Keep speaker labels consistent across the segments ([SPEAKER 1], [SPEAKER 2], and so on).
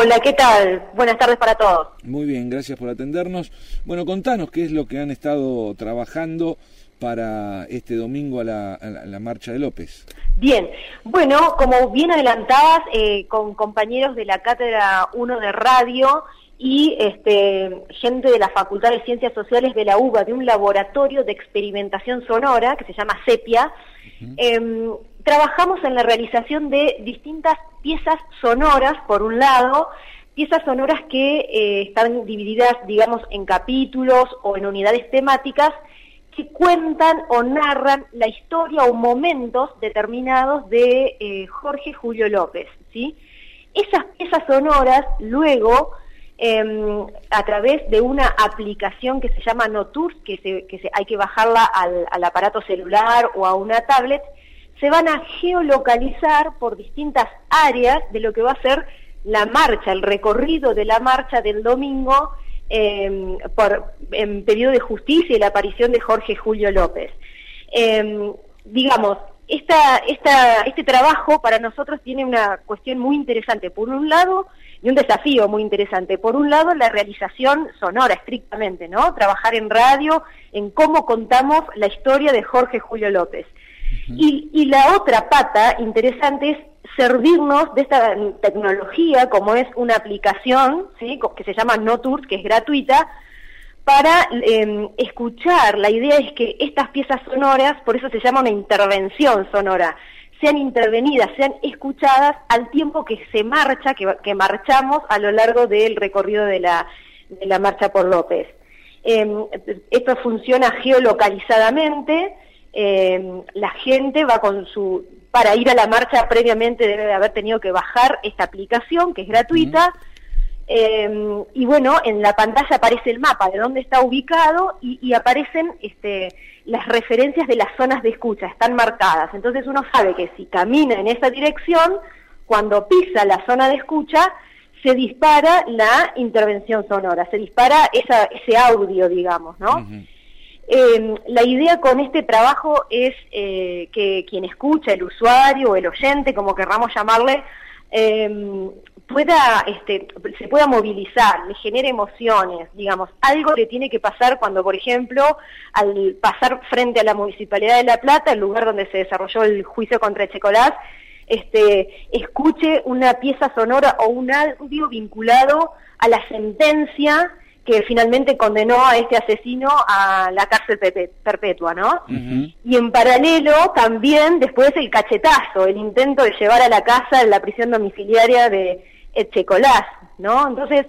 [SPEAKER 1] Hola, ¿qué tal? Buenas tardes para todos.
[SPEAKER 2] Muy bien, gracias por atendernos. Bueno, contanos qué es lo que han estado trabajando para este domingo a la marcha de López.
[SPEAKER 1] Bien, bueno, como bien adelantabas, con compañeros de la Cátedra 1 de Radio y gente de la Facultad de Ciencias Sociales de la UBA, de un laboratorio de experimentación sonora que se llama CEPIA, trabajamos en la realización de distintas piezas sonoras, por un lado, piezas sonoras que están divididas, digamos, en capítulos o en unidades temáticas que cuentan o narran la historia o momentos determinados de Jorge Julio López, ¿sí? Esas piezas sonoras luego, a través de una aplicación que se llama Notours, hay que bajarla al aparato celular o a una tablet, se van a geolocalizar por distintas áreas de lo que va a ser la marcha, el recorrido de la marcha del domingo, en pedido de justicia y la aparición de Jorge Julio López. Digamos, este trabajo para nosotros tiene una cuestión muy interesante, por un lado, y un desafío muy interesante. Por un lado, la realización sonora, estrictamente, ¿no? Trabajar en radio, en cómo contamos la historia de Jorge Julio López. Y la otra pata interesante es servirnos de esta tecnología, como es una aplicación, ¿sí?, que se llama Notours, que es gratuita, para escuchar. La idea es que estas piezas sonoras, por eso se llama una intervención sonora, sean intervenidas, sean escuchadas al tiempo que se marcha, que marchamos a lo largo del recorrido de la marcha por López. Esto funciona geolocalizadamente. La gente va para ir a la marcha previamente debe de haber tenido que bajar esta aplicación, que es gratuita, y bueno, en la pantalla aparece el mapa de dónde está ubicado y aparecen las referencias de las zonas de escucha, están marcadas. Entonces uno sabe que si camina en esa dirección, cuando pisa la zona de escucha, se dispara la intervención sonora, se dispara ese audio, digamos, ¿no? La idea con este trabajo es que quien escucha, el usuario o el oyente, como querramos llamarle, se pueda movilizar, le genere emociones, digamos. Algo le tiene que pasar cuando, por ejemplo, al pasar frente a la Municipalidad de La Plata, el lugar donde se desarrolló el juicio contra Echecolás, escuche una pieza sonora o un audio vinculado a la sentencia que finalmente condenó a este asesino a la cárcel perpetua, ¿no? Y en paralelo también después el cachetazo, el intento de llevar a la casa en la prisión domiciliaria de Echecolás, ¿no? Entonces,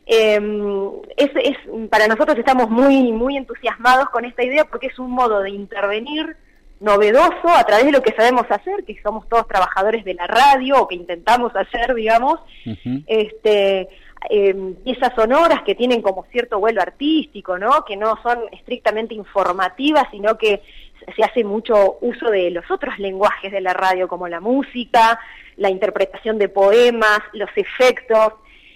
[SPEAKER 1] para nosotros estamos muy, muy entusiasmados con esta idea porque es un modo de intervenir novedoso a través de lo que sabemos hacer, que somos todos trabajadores de la radio, o que intentamos hacer, digamos, piezas sonoras que tienen como cierto vuelo artístico, ¿no? Que no son estrictamente informativas, sino que se hace mucho uso de los otros lenguajes de la radio, como la música, la interpretación de poemas, los efectos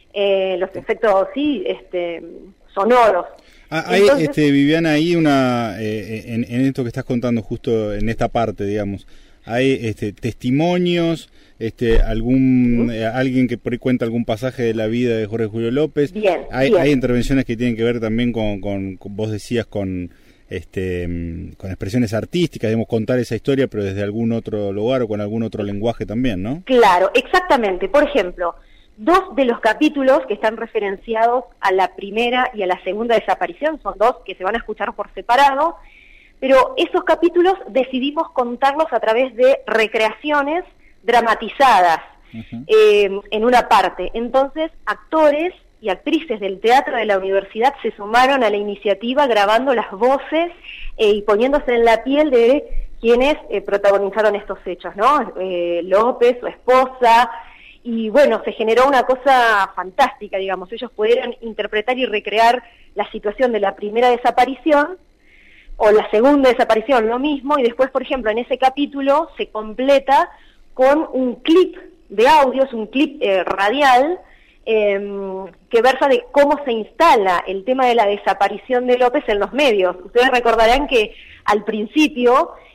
[SPEAKER 1] sonoros.
[SPEAKER 3] Hay, Viviana, ahí en esto que estás contando, justo en esta parte, digamos, hay testimonios, alguien que por ahí cuenta algún pasaje de la vida de Jorge Julio López. Hay intervenciones que tienen que ver también con vos decías, con expresiones artísticas, digamos, contar esa historia, pero desde algún otro lugar o con algún otro lenguaje también, ¿no? Claro,
[SPEAKER 1] exactamente. Por ejemplo, 2 de los capítulos que están referenciados a la primera y a la segunda desaparición, son 2 que se van a escuchar por separado, pero esos capítulos decidimos contarlos a través de recreaciones dramatizadas en una parte. Entonces, actores y actrices del teatro de la universidad se sumaron a la iniciativa grabando las voces y poniéndose en la piel de quienes protagonizaron estos hechos, ¿no? López, su esposa, y bueno, se generó una cosa fantástica, digamos. Ellos pudieron interpretar y recrear la situación de la primera desaparición o la segunda desaparición, lo mismo, y después, por ejemplo, en ese capítulo se completa con un clip de audios, un clip radial, que versa de cómo se instala el tema de la desaparición de López en los medios. Ustedes recordarán que al principio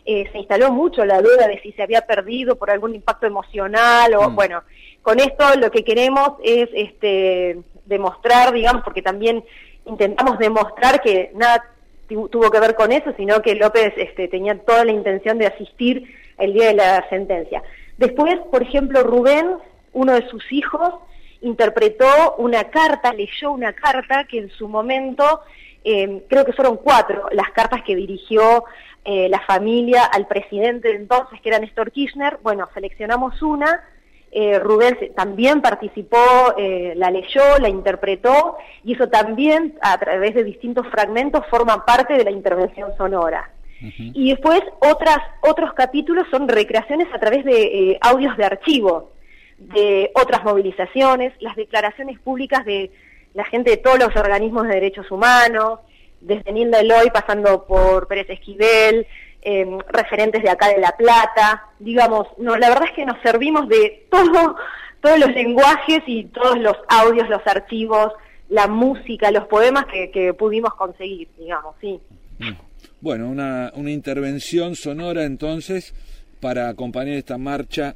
[SPEAKER 1] se instaló mucho la duda de si se había perdido por algún impacto emocional o bueno, con esto lo que queremos es demostrar, digamos, porque también intentamos demostrar que nada tuvo que ver con eso, sino que López tenía toda la intención de asistir el día de la sentencia. Después, por ejemplo, Rubén, uno de sus hijos, interpretó una carta, leyó una carta que en su momento, creo que fueron 4 las cartas que dirigió la familia al presidente de entonces, que era Néstor Kirchner. Bueno, seleccionamos una, Rubén también participó, la leyó, la interpretó, y eso también, a través de distintos fragmentos, forma parte de la intervención sonora. Y después otros capítulos son recreaciones a través de audios de archivo, de otras movilizaciones, las declaraciones públicas de la gente de todos los organismos de derechos humanos, desde Nilda Eloy pasando por Pérez Esquivel, referentes de acá de La Plata, digamos, no, la verdad es que nos servimos de todos los lenguajes y todos los audios, los archivos, la música, los poemas que pudimos conseguir, digamos, sí.
[SPEAKER 2] Bueno, una intervención sonora entonces para acompañar esta marcha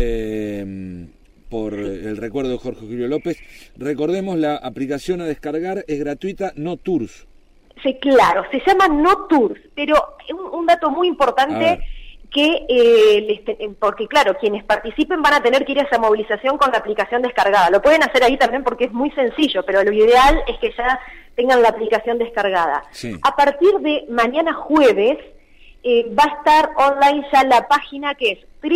[SPEAKER 2] por el recuerdo de Jorge Julio López. Recordemos, la aplicación a descargar es gratuita, No Tours.
[SPEAKER 1] Sí, claro, se llama No Tours, pero un dato muy importante que, porque claro, quienes participen van a tener que ir a esa movilización con la aplicación descargada. Lo pueden hacer ahí también porque es muy sencillo, pero lo ideal es que ya tengan la aplicación descargada. Sí. A partir de mañana jueves va a estar online ya la página que es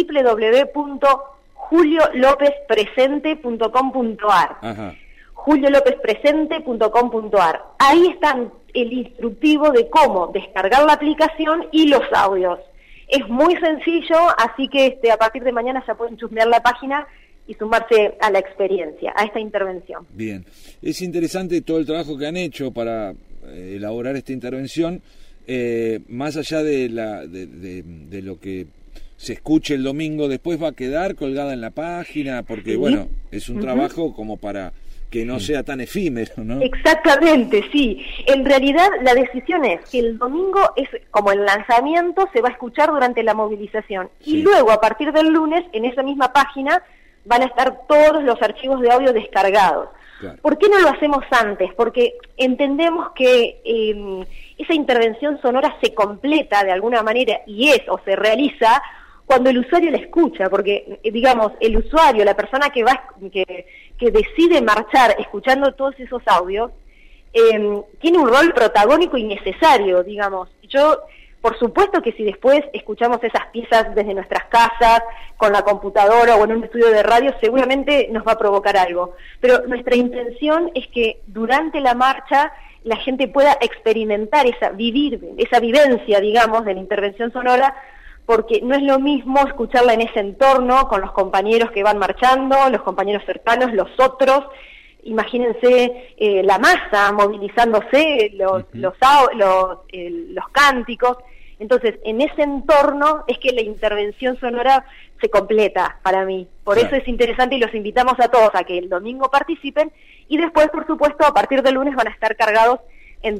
[SPEAKER 1] www.juliolopezpresente.com.ar. juliolopezpresente.com.ar. Ahí está el instructivo de cómo descargar la aplicación y los audios. Es muy sencillo, así que a partir de mañana ya pueden chusmear la página y sumarse a la experiencia, a esta intervención.
[SPEAKER 2] Bien, es interesante todo el trabajo que han hecho para elaborar esta intervención, más allá de lo que se escuche el domingo, después va a quedar colgada en la página, porque sí, bueno, es un trabajo como para que no sea tan efímero, ¿no? Exactamente, sí. En realidad la decisión es que el domingo es como el lanzamiento, se va a escuchar durante la movilización. Sí. Y luego, a partir del lunes, en esa misma página, van a estar todos los archivos de audio descargados. Claro. ¿Por qué no lo hacemos antes? Porque entendemos que esa intervención sonora se completa de alguna manera y se realiza cuando el usuario la escucha, porque digamos, el usuario, la persona que decide marchar escuchando todos esos audios, tiene un rol protagónico y necesario, digamos. Por supuesto que si después escuchamos esas piezas desde nuestras casas, con la computadora o en un estudio de radio, seguramente nos va a provocar algo. Pero nuestra intención es que durante la marcha la gente pueda experimentar vivir esa vivencia, digamos, de la intervención sonora, porque no es lo mismo escucharla en ese entorno, con los compañeros que van marchando, los compañeros cercanos, los otros. Imagínense la masa movilizándose, los cánticos. Entonces, en ese entorno es que la intervención sonora se completa para mí. Por eso es interesante y los invitamos a todos a que el domingo participen y después, por supuesto, a partir del lunes van a estar cargados en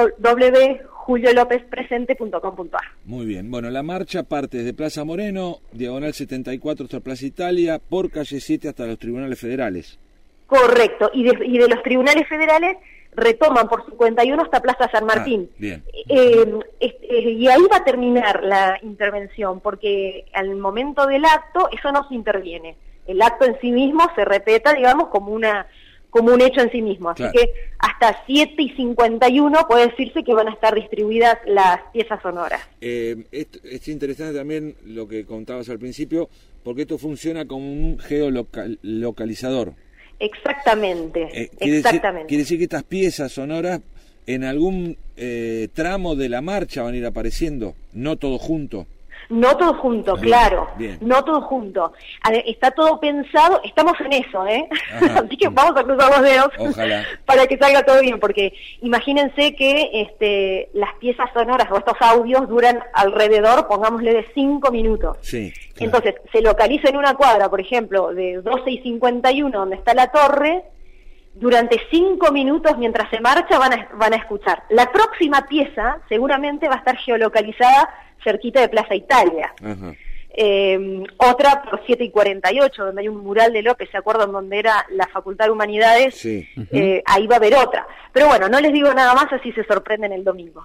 [SPEAKER 2] www.juliolopezpresente.com.ar. Muy bien. Bueno, la marcha parte desde Plaza Moreno, diagonal 74 hasta Plaza Italia, por calle 7 hasta los tribunales federales. Correcto. Y de los tribunales federales retoman por 51 hasta Plaza San Martín. Bien. Y ahí va a terminar la intervención, porque al momento del acto eso no se interviene. El acto en sí mismo se respeta, digamos, como un hecho en sí mismo. Así que hasta 7:51 puede decirse que van a estar distribuidas las piezas sonoras. Es interesante también lo que contabas al principio, porque esto funciona como un geolocalizador. Exactamente, exactamente. Quiere decir que estas piezas sonoras en algún tramo de la marcha van a ir apareciendo, no todo junto. No todo junto, claro, bien. No todo junto. Está todo pensado, estamos en eso, así que vamos a cruzar los dedos. Ojalá. Para que salga todo bien, porque imagínense que las piezas sonoras o estos audios duran alrededor, pongámosle, de 5 minutos. Sí, claro. Entonces, se localiza en una cuadra, por ejemplo, de 12:51, donde está la torre,
[SPEAKER 1] durante 5 minutos mientras se marcha van a escuchar. La próxima pieza seguramente va a estar geolocalizada cerquita de Plaza Italia.
[SPEAKER 2] Ajá.
[SPEAKER 1] Otra por 7:48, donde hay un mural de López, ¿se acuerdan? Donde era la Facultad de Humanidades.
[SPEAKER 2] Sí.
[SPEAKER 1] Ahí va a haber otra. Pero bueno, no les digo nada más, así se sorprenden el domingo.